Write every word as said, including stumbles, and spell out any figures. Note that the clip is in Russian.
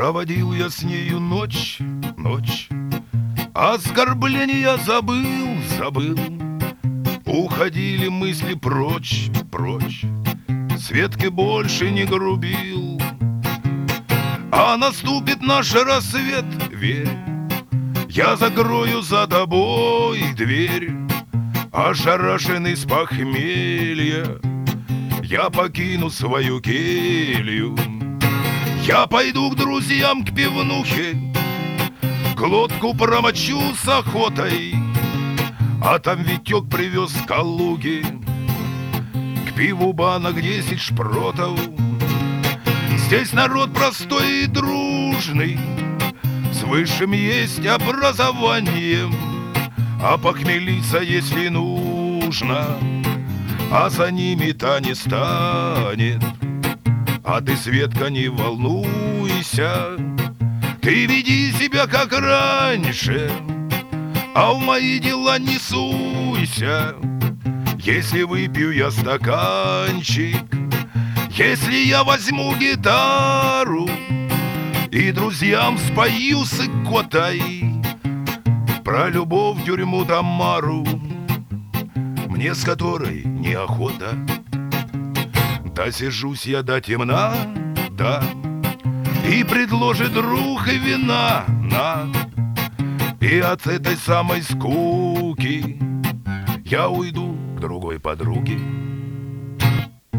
Проводил я с нею ночь, ночь, оскорбления забыл, забыл. Уходили мысли прочь, прочь, Светке больше не грубил. А наступит наш рассвет, верь, я закрою за тобой дверь. Ошарашенный с похмелья я покину свою келью. Я пойду к друзьям к пивнухе, глотку промочу с охотой, а там Витек привез с Калуги к пиву банок десять шпротов. Здесь народ простой и дружный, с высшим есть образованием, а похмелиться, если нужно, а за ними-то не станет. А ты, Светка, не волнуйся, ты веди себя как раньше, а в мои дела не суйся. Если выпью я стаканчик, если я возьму гитару и друзьям спою с икотой про любовь, тюрьму, Тамару, мне с которой неохота. Да сижусь я до темна, да, и предложит друг и вина, на. И от этой самой скуки я уйду к другой подруге.